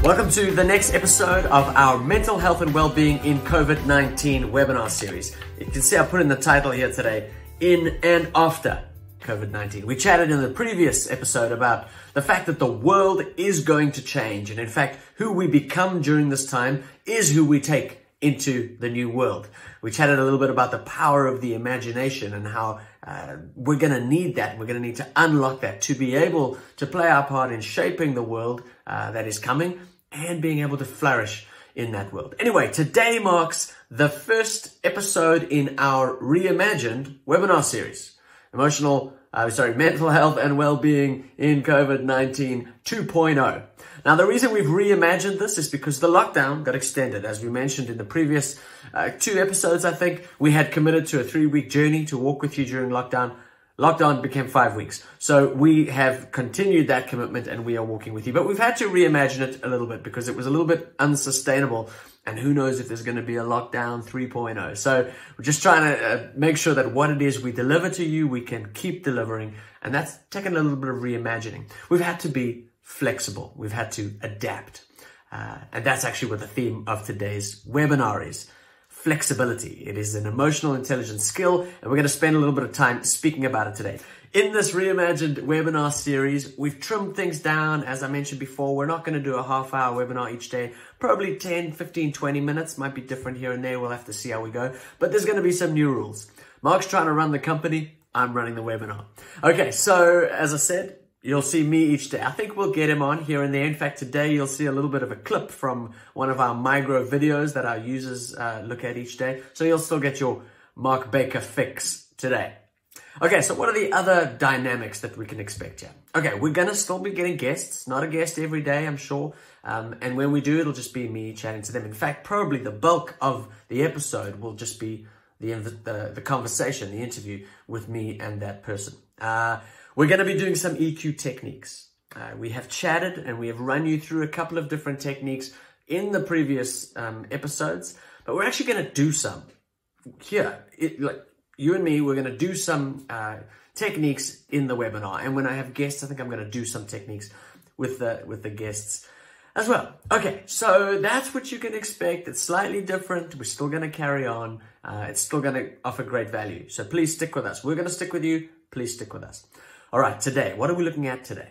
Welcome to the next episode of our Mental Health and Wellbeing in COVID-19 webinar series. You can see I put in the title here today, In and After COVID-19. We chatted in the previous episode about the fact that the world is going to change, and in fact, who we become during this time is who we take into the new world. We chatted a little bit about the power of the imagination and how we're going to need that. We're going to need to unlock that to be able to play our part in shaping the world that is coming and being able to flourish in that world. Anyway, today marks the first episode in our reimagined webinar series, Mental Health and Wellbeing in COVID-19 2.0. Now, the reason we've reimagined this is because the lockdown got extended. As we mentioned in the previous 2 episodes, I think, we had committed to a 3-week journey to walk with you during lockdown. Lockdown became 5 weeks. So we have continued that commitment and we are walking with you. But we've had to reimagine it a little bit because it was a little bit unsustainable. And who knows if there's going to be a lockdown 3.0. So we're just trying to make sure that what it is we deliver to you, we can keep delivering. And that's taken a little bit of reimagining. We've had to be flexible. We've had to adapt. And that's actually what the theme of today's webinar is. Flexibility. It is an emotional intelligence skill, and we're going to spend a little bit of time speaking about it today. In this reimagined webinar series, we've trimmed things down. As I mentioned before, we're not going to do a half-hour webinar each day. Probably 10, 15, 20 minutes. Might be different here and there. We'll have to see how we go. But there's going to be some new rules. Mark's trying to run the company. I'm running the webinar. Okay, so as I said, you'll see me each day. I think we'll get him on here and there. In fact, today you'll see a little bit of a clip from one of our Migro videos that our users look at each day. So you'll still get your Mark Baker fix today. Okay, so what are the other dynamics that we can expect here? Okay, we're going to still be getting guests. Not a guest every day, I'm sure. And when we do, it'll just be me chatting to them. In fact, probably the bulk of the episode will just be the conversation, the interview with me and that person. We're going to be doing some EQ techniques. We have chatted and we have run you through a couple of different techniques in the previous episodes, but we're actually going to do some here. Like you and me, we're going to do some techniques in the webinar. And when I have guests, I think I'm going to do some techniques with the guests as well. Okay, so that's what you can expect. It's slightly different. We're still going to carry on. It's still going to offer great value. So please stick with us. We're going to stick with you. Please stick with us. All right, today, what are we looking at today?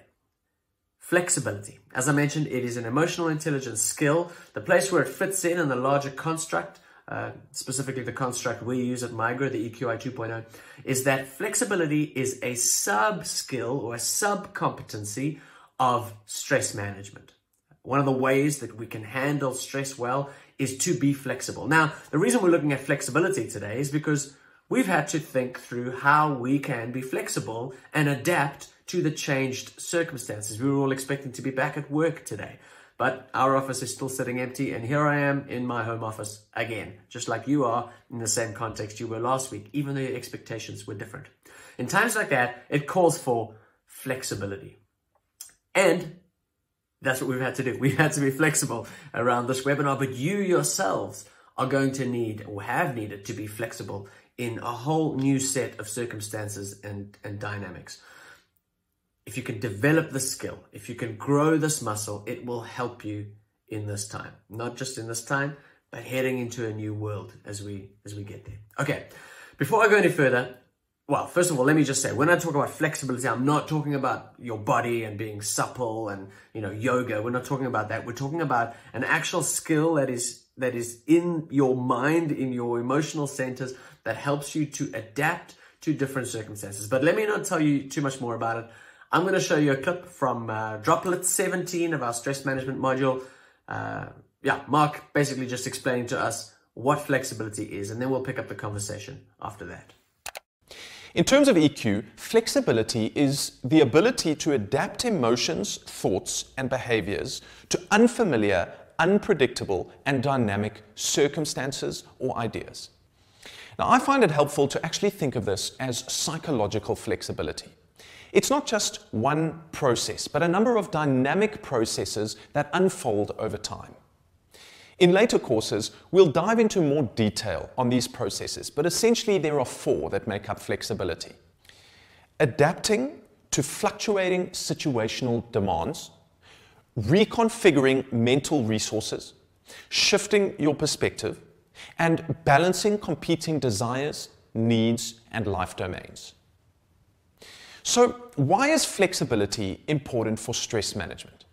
Flexibility. As I mentioned, it is an emotional intelligence skill. The place where it fits in the larger construct, specifically the construct we use at Migro, the EQI 2.0, is that flexibility is a sub-skill or a sub-competency of stress management. One of the ways that we can handle stress well is to be flexible. Now, the reason we're looking at flexibility today is because we've had to think through how we can be flexible and adapt to the changed circumstances. We were all expecting to be back at work today, but our office is still sitting empty, and here I am in my home office again, just like you are in the same context you were last week, even though your expectations were different. In times like that, it calls for flexibility. And that's what we've had to do. We've had to be flexible around this webinar, but you yourselves are going to need or have needed to be flexible in a whole new set of circumstances and dynamics. If you can develop the skill, if you can grow this muscle, it will help you in this time. Not just in this time, but heading into a new world as we get there. Okay, before I go any further, well, first of all, let me just say, when I talk about flexibility, I'm not talking about your body and being supple and, yoga. We're not talking about that. We're talking about an actual skill that is in your mind, in your emotional centers, that helps you to adapt to different circumstances. But let me not tell you too much more about it. I'm going to show you a clip from Droplet 17 of our stress management module. Mark basically just explaining to us what flexibility is, and then we'll pick up the conversation after that. In terms of EQ, flexibility is the ability to adapt emotions, thoughts, and behaviors to unfamiliar, unpredictable, and dynamic circumstances or ideas. Now, I find it helpful to actually think of this as psychological flexibility. It's not just one process, but a number of dynamic processes that unfold over time. In later courses, we'll dive into more detail on these processes, but essentially there are 4 that make up flexibility. Adapting to fluctuating situational demands, reconfiguring mental resources, shifting your perspective, and balancing competing desires, needs, and life domains. So, why is flexibility important for stress management?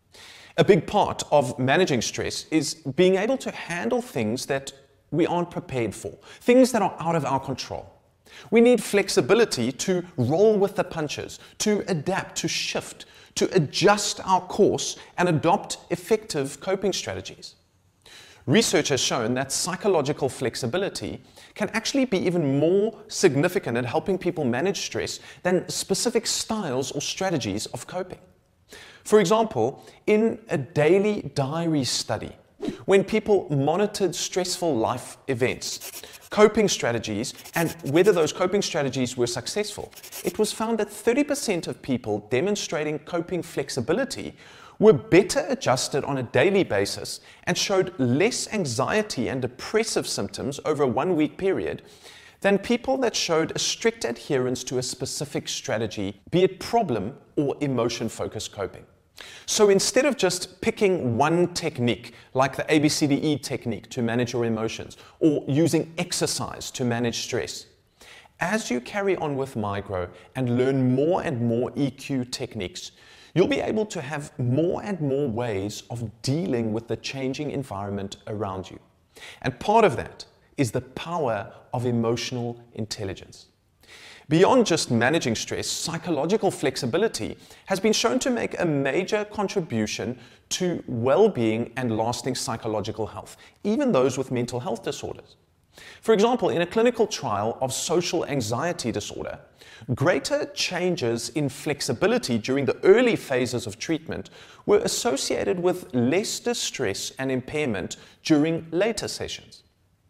A big part of managing stress is being able to handle things that we aren't prepared for, things that are out of our control. We need flexibility to roll with the punches, to adapt, to shift, to adjust our course and adopt effective coping strategies. Research has shown that psychological flexibility can actually be even more significant in helping people manage stress than specific styles or strategies of coping. For example, in a daily diary study, when people monitored stressful life events, coping strategies, and whether those coping strategies were successful, it was found that 30% of people demonstrating coping flexibility were better adjusted on a daily basis and showed less anxiety and depressive symptoms over a 1-week period than people that showed a strict adherence to a specific strategy, be it problem or emotion-focused coping. So instead of just picking one technique, like the ABCDE technique to manage your emotions, or using exercise to manage stress, as you carry on with Migro and learn more and more EQ techniques, you'll be able to have more and more ways of dealing with the changing environment around you. And part of that is the power of emotional intelligence. Beyond just managing stress, psychological flexibility has been shown to make a major contribution to well-being and lasting psychological health, even those with mental health disorders. For example, in a clinical trial of social anxiety disorder, greater changes in flexibility during the early phases of treatment were associated with less distress and impairment during later sessions.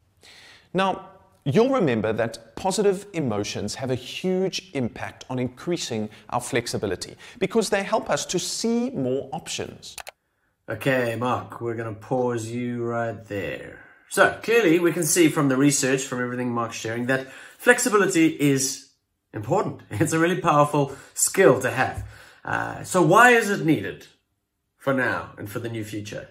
Now, you'll remember that positive emotions have a huge impact on increasing our flexibility because they help us to see more options. Okay, Mark, we're going to pause you right there. So, clearly, we can see from the research, from everything Mark's sharing, that flexibility is important. It's a really powerful skill to have. So why is it needed for now and for the new future?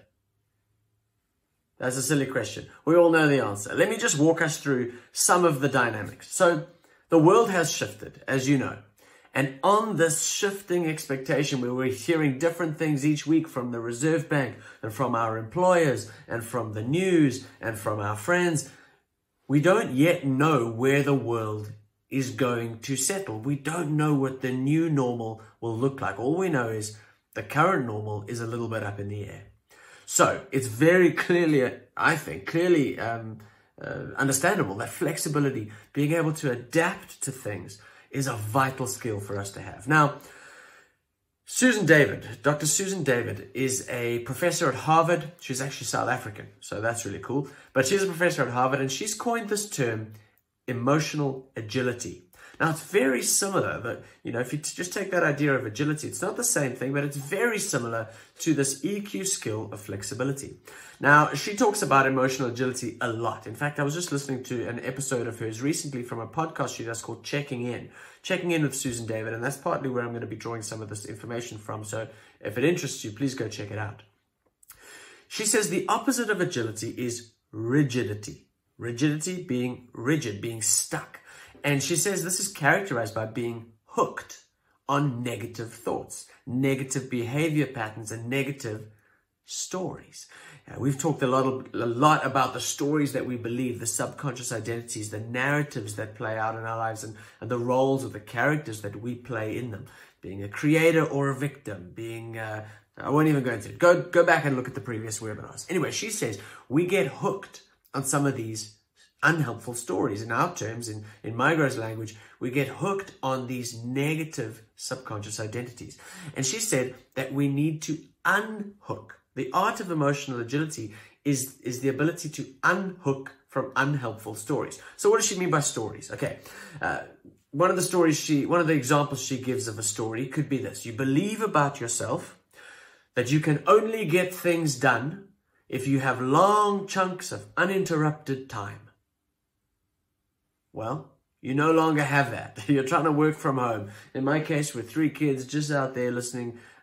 That's a silly question. We all know the answer. Let me just walk us through some of the dynamics. So the world has shifted, as you know. And on this shifting expectation, where we're hearing different things each week from the Reserve Bank and from our employers and from the news and from our friends, we don't yet know where the world is going to settle. We don't know what the new normal will look like. All we know is the current normal is a little bit up in the air. So it's very clearly, I think, understandable that flexibility, being able to adapt to things, is a vital skill for us to have. Now, Susan David, Dr. Susan David, is a professor at Harvard. She's actually South African, so that's really cool. But she's a professor at Harvard, and she's coined this term, emotional agility. Now, it's very similar, but if you just take that idea of agility, it's not the same thing, but it's very similar to this EQ skill of flexibility. Now, she talks about emotional agility a lot. In fact, I was just listening to an episode of hers recently from a podcast she does called Checking In with Susan David, and that's partly where I'm going to be drawing some of this information from. So if it interests you, please go check it out. She says the opposite of agility is rigidity. Rigidity being rigid, being stuck. And she says this is characterized by being hooked on negative thoughts, negative behavior patterns, and negative stories. We've talked a lot about the stories that we believe, the subconscious identities, the narratives that play out in our lives, and the roles of the characters that we play in them. Being a creator or a victim, being... I won't even go into it. Go back and look at the previous webinars. Anyway, she says we get hooked on some of these unhelpful stories. In our terms, in Migro's language, we get hooked on these negative subconscious identities. And she said that we need to unhook. The art of emotional agility is the ability to unhook from unhelpful stories. So what does she mean by stories? Okay, one of the examples she gives of a story could be this. You believe about yourself that you can only get things done if you have long chunks of uninterrupted time. Well, you no longer have that. You're trying to work from home. In my case, with 3 kids just out there listening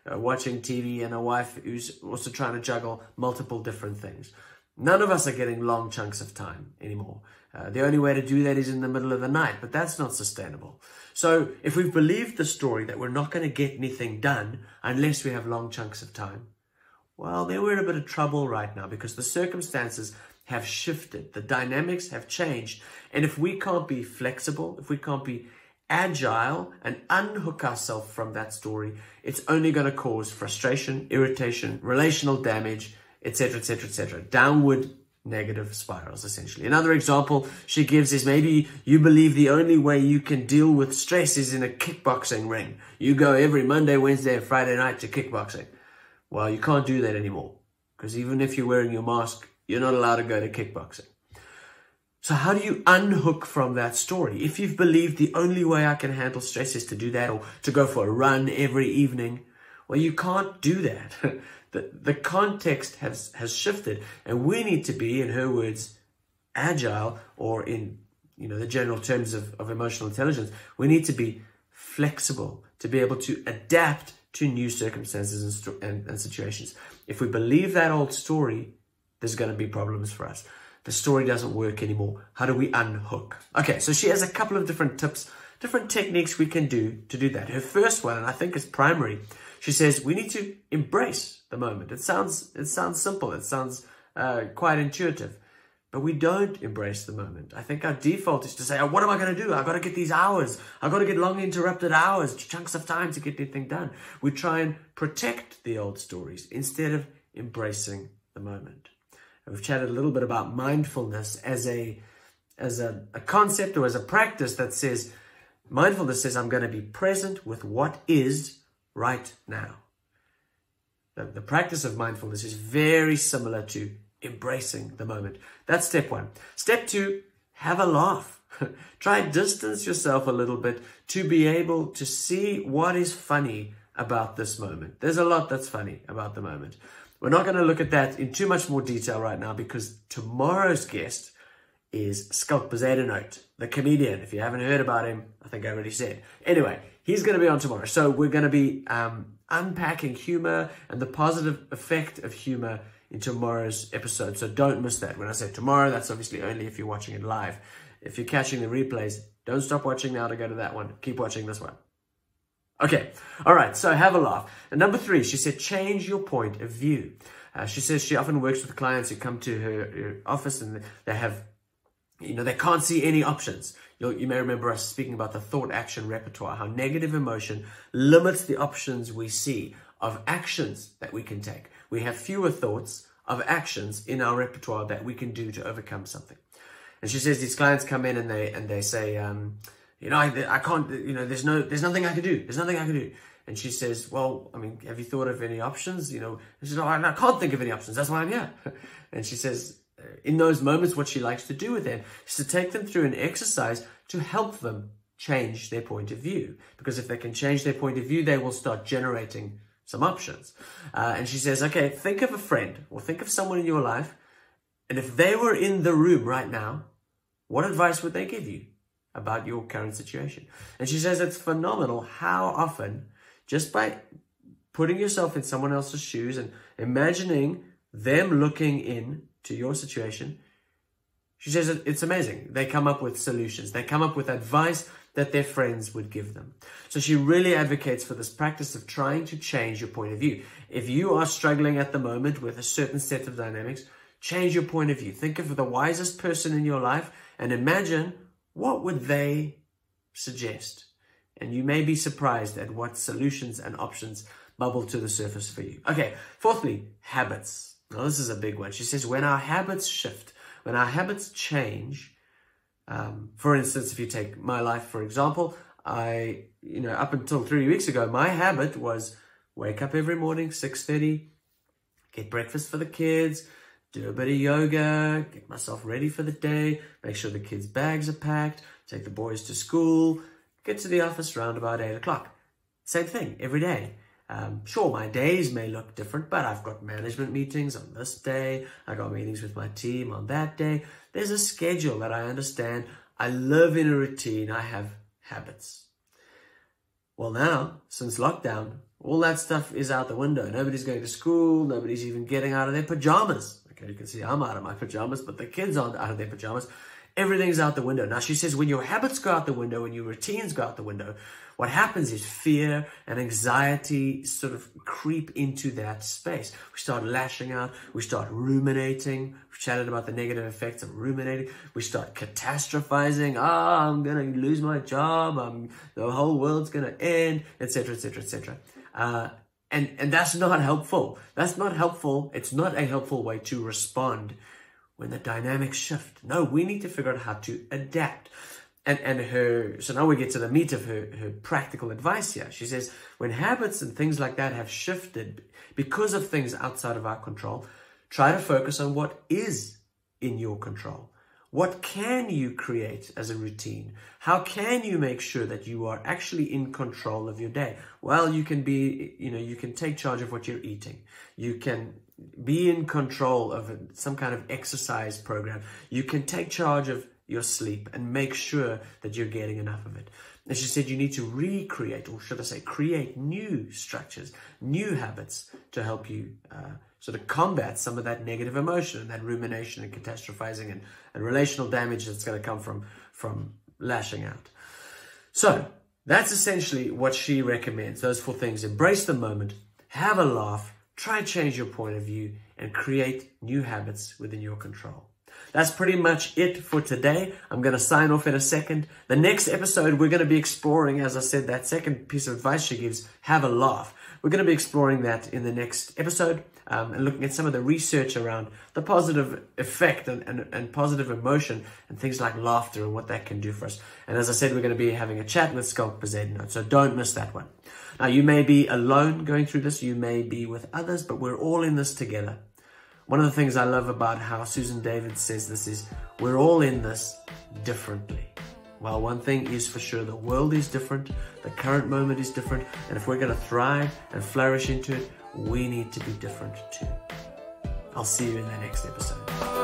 watching TV and a wife who's also trying to juggle multiple different things. None of us are getting long chunks of time anymore. The only way to do that is in the middle of the night, but that's not sustainable. So if we've believed the story that we're not going to get anything done unless we have long chunks of time, well, then we're in a bit of trouble right now because the circumstances have shifted. The dynamics have changed. And if we can't be flexible, if we can't be agile and unhook ourselves from that story, it's only going to cause frustration, irritation, relational damage, etc., etc., etc. Downward negative spirals, essentially. Another example she gives is maybe you believe the only way you can deal with stress is in a kickboxing ring. You go every Monday, Wednesday, and Friday night to kickboxing. Well, you can't do that anymore because even if you're wearing your mask, you're not allowed to go to kickboxing. So how do you unhook from that story? If you've believed the only way I can handle stress is to do that or to go for a run every evening, well, you can't do that. The context has shifted, and we need to be, in her words, agile, or in the general terms of emotional intelligence, we need to be flexible to be able to adapt to new circumstances and situations. If we believe that old story, there's going to be problems for us. The story doesn't work anymore. How do we unhook? Okay, so she has a couple of different tips, different techniques we can do to do that. Her first one, and I think it's primary, she says we need to embrace the moment. It sounds simple. It sounds quite intuitive, but we don't embrace the moment. I think our default is to say, oh, what am I going to do? I've got to get these hours. I've got to get long interrupted hours, chunks of time to get anything done. We try and protect the old stories instead of embracing the moment. And we've chatted a little bit about mindfulness as a concept or as a practice that says, mindfulness says I'm going to be present with what is right now. The practice of mindfulness is very similar to embracing the moment. That's step one. Step two, have a laugh. Try and distance yourself a little bit to be able to see what is funny about this moment. There's a lot that's funny about the moment. We're not going to look at that in too much more detail right now because tomorrow's guest is Schalk Bezuidenhout, the comedian. If you haven't heard about him, I think I already said. Anyway, he's going to be on tomorrow. So we're going to be unpacking humor and the positive effect of humor in tomorrow's episode. So don't miss that. When I say tomorrow, that's obviously only if you're watching it live. If you're catching the replays, don't stop watching now to go to that one. Keep watching this one. Okay. All right. So have a laugh. And number three, she said, change your point of view. She says she often works with clients who come to her office and they have, they can't see any options. You may remember us speaking about the thought action repertoire, how negative emotion limits the options we see of actions that we can take. We have fewer thoughts of actions in our repertoire that we can do to overcome something. And she says these clients come in and they say, I can't, there's nothing I can do. There's nothing I can do. And she says, well, have you thought of any options? And she says, no, I can't think of any options. That's why I'm here. And she says, in those moments, what she likes to do with them is to take them through an exercise to help them change their point of view. Because if they can change their point of view, they will start generating some options. And she says, okay, think of a friend or think of someone in your life. And if they were in the room right now, what advice would they give you about your current situation? And she says it's phenomenal how often, just by putting yourself in someone else's shoes and imagining them looking in to your situation, she says it's amazing. They come up with solutions. They come up with advice that their friends would give them. So she really advocates for this practice of trying to change your point of view. If you are struggling at the moment with a certain set of dynamics, change your point of view. Think of the wisest person in your life and imagine what would they suggest. And you may be surprised at what solutions and options bubble to the surface for you. Okay, fourthly, habits. Now this is a big one. She says when our habits shift, when our habits change, for instance, if you take my life, for example, up until 3 weeks ago, my habit was wake up every morning, 6:30, get breakfast for the kids, do a bit of yoga, get myself ready for the day, make sure the kids' bags are packed, take the boys to school, get to the office around about 8 o'clock. Same thing every day. Sure, my days may look different, but I've got management meetings on this day. I got meetings with my team on that day. There's a schedule that I understand. I live in a routine. I have habits. Well, now, since lockdown, all that stuff is out the window. Nobody's going to school. Nobody's even getting out of their pajamas. Okay, you can see I'm out of my pajamas, but the kids aren't out of their pajamas. Everything's out the window. Now, she says when your habits go out the window, when your routines go out the window, what happens is fear and anxiety sort of creep into that space. We start lashing out. We start ruminating. We've chatted about the negative effects of ruminating. We start catastrophizing. I'm going to lose my job. The whole world's going to end, etc., etc., etc. And that's not helpful. That's not helpful. It's not a helpful way to respond when the dynamics shift. No, we need to figure out how to adapt. So now we get to the meat of her practical advice here. She says, when habits and things like that have shifted because of things outside of our control, try to focus on what is in your control. What can you create as a routine? How can you make sure that you are actually in control of your day? Well, you can take charge of what you're eating. You can be in control of some kind of exercise program. You can take charge of your sleep and make sure that you're getting enough of it. And she said you need to recreate, or should I say create new structures, new habits to help you sort of combat some of that negative emotion and that rumination and catastrophizing and relational damage that's going to come from lashing out. So that's essentially what she recommends. Those 4 things: embrace the moment, have a laugh, try and change your point of view, and create new habits within your control. That's pretty much it for today. I'm going to sign off in a second. The next episode, we're going to be exploring, as I said, that second piece of advice she gives, have a laugh. We're going to be exploring that in the next episode and looking at some of the research around the positive effect and positive emotion and things like laughter and what that can do for us. And as I said, we're going to be having a chat with Skalk Bezuidenhout, so don't miss that one. Now, you may be alone going through this. You may be with others, but we're all in this together. One of the things I love about how Susan David says this is, we're all in this differently. Well, one thing is for sure, the world is different, the current moment is different, and if we're going to thrive and flourish into it, we need to be different too. I'll see you in the next episode.